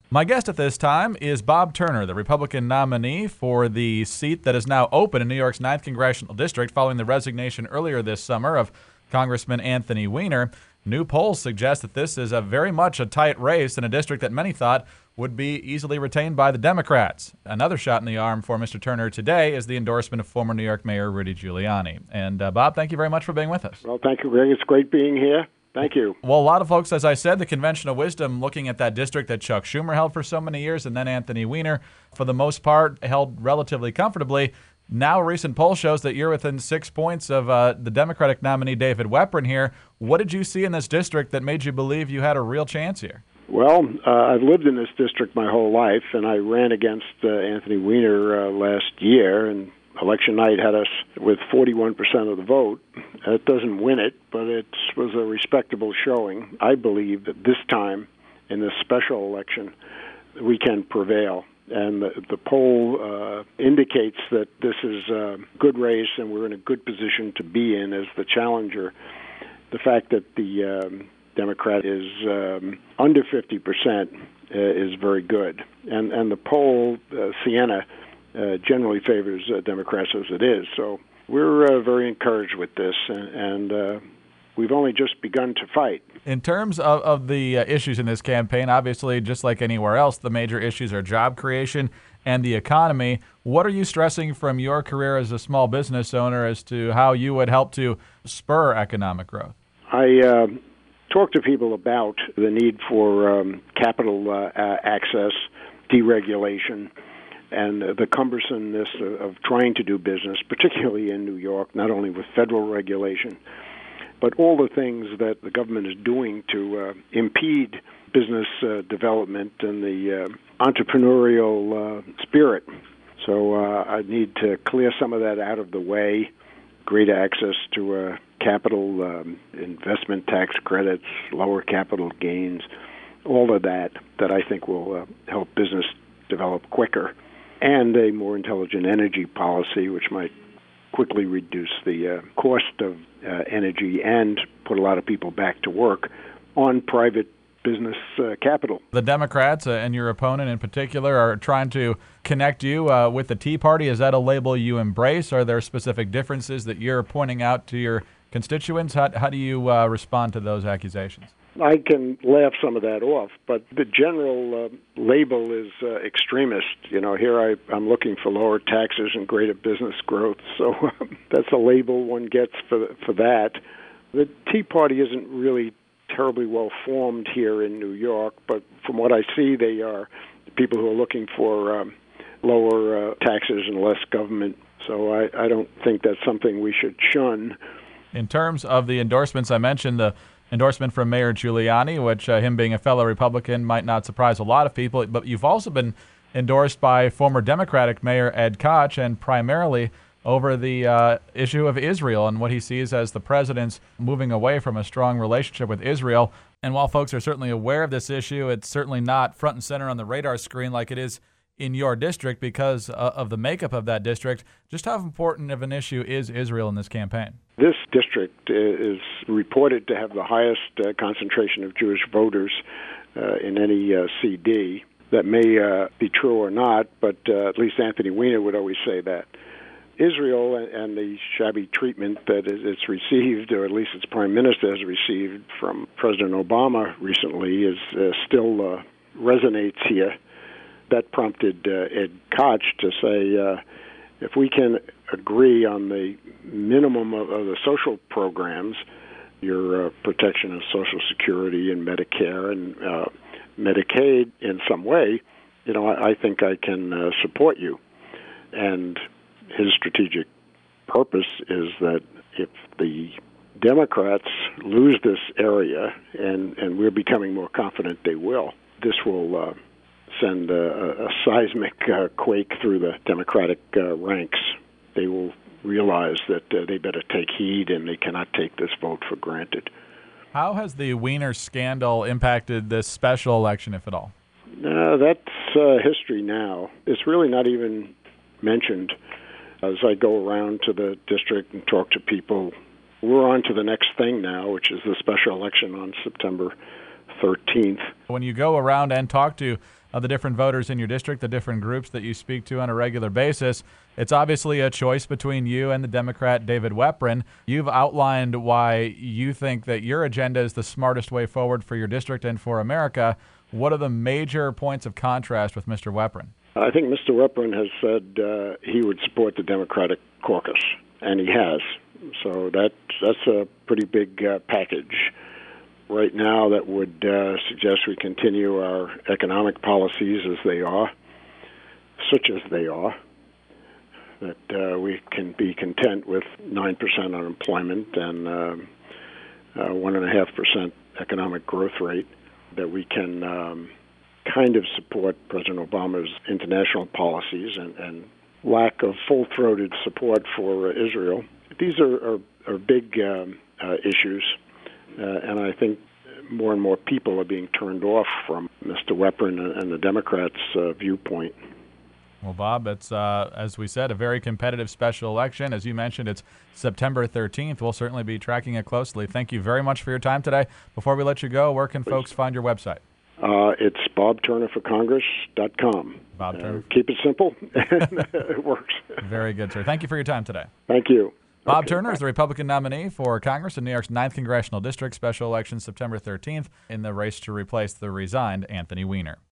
My guest at this time is Bob Turner, the Republican nominee for the seat that is now open in New York's 9th Congressional District following the resignation earlier this summer of Congressman Anthony Weiner. New polls suggest that this is very much a tight race in a district that many thought would be easily retained by the Democrats. Another shot in the arm for Mr. Turner today is the endorsement of former New York Mayor Rudy Giuliani. And Bob, thank you very much for being with us. Well, thank you, Greg. It's great being here. Thank you. Well, a lot of folks, as I said, the conventional wisdom looking at that district that Chuck Schumer held for so many years and then Anthony Weiner, for the most part, held relatively comfortably. Now a recent poll shows that you're within 6 points of the Democratic nominee David Weprin here. What did you see in this district that made you believe you had a real chance here? Well, I've lived in this district my whole life, and I ran against Anthony Weiner last year, and election night had us with 41% of the vote. That doesn't win it, but it was a respectable showing. I believe that this time, in this special election, we can prevail. And the poll indicates that this is a good race and we're in a good position to be in as the challenger. The fact that the Democrat is under 50% is very good. And the poll, Siena, generally favors Democrats as it is. So we're very encouraged with this, and we've only just begun to fight. In terms of the issues in this campaign, obviously, just like anywhere else, the major issues are job creation and the economy. What are you stressing from your career as a small business owner as to how you would help to spur economic growth? I talk to people about the need for capital access, deregulation, and the cumbersomeness of trying to do business, particularly in New York, not only with federal regulation, but all the things that the government is doing to impede business development and the entrepreneurial spirit. So I need to clear some of that out of the way, greater access to capital, investment tax credits, lower capital gains, all of that I think will help business develop quicker, and a more intelligent energy policy, which might quickly reduce the cost of energy and put a lot of people back to work on private business capital. The Democrats and your opponent in particular are trying to connect you with the Tea Party. Is that a label you embrace? Are there specific differences that you're pointing out to your constituents? How do you respond to those accusations? I can laugh some of that off, but the general label is extremist. You know, here I'm looking for lower taxes and greater business growth, so that's a label one gets for that. The Tea Party isn't really terribly well formed here in New York, but from what I see, they are people who are looking for lower taxes and less government, so I don't think that's something we should shun. In terms of the endorsements, I mentioned the endorsement from Mayor Giuliani, which him being a fellow Republican might not surprise a lot of people, but you've also been endorsed by former Democratic Mayor Ed Koch, and primarily over the issue of Israel and what he sees as the president's moving away from a strong relationship with Israel. And while folks are certainly aware of this issue, it's certainly not front and center on the radar screen like it is in your district because of the makeup of that district. Just how important of an issue is Israel in this campaign? This district is reported to have the highest concentration of Jewish voters in any CD. That may be true or not, but at least Anthony Weiner would always say that. Israel and the shabby treatment that it's received, or at least its prime minister has received from President Obama recently, is still resonates here. That prompted Ed Koch to say, if we can agree on the minimum of the social programs, your protection of Social Security and Medicare and Medicaid in some way, you know, I think I can support you. And his strategic purpose is that if the Democrats lose this area, and we're becoming more confident they will, this will send a seismic quake through the Democratic ranks. They will realize that they better take heed and they cannot take this vote for granted. How has the Weiner scandal impacted this special election, if at all? That's history now. It's really not even mentioned. As I go around to the district and talk to people, we're on to the next thing now, which is the special election on September 13th. When you go around and talk to of the different voters in your district, the different groups that you speak to on a regular basis. It's obviously a choice between you and the Democrat David Weprin. You've outlined why you think that your agenda is the smartest way forward for your district and for America. What are the major points of contrast with Mr. Weprin? I think Mr. Weprin has said he would support the Democratic caucus, and he has. So that's a pretty big package. Right now, that would suggest we continue our economic policies as they are, such as they are, that we can be content with 9% unemployment and 1.5% economic growth rate, that we can kind of support President Obama's international policies and lack of full-throated support for Israel. These are big issues, and I think more and more people are being turned off from Mr. Weprin and the Democrats' viewpoint. Well, Bob, it's, as we said, a very competitive special election. As you mentioned, it's September 13th. We'll certainly be tracking it closely. Thank you very much for your time today. Before we let you go, where can folks find your website? It's bobturnerforcongress.com. Bob Turner. Keep it simple, and it works. Very good, sir. Thank you for your time today. Thank you. Bob Turner is the Republican nominee for Congress in New York's 9th Congressional District. Special election September 13th in the race to replace the resigned Anthony Weiner.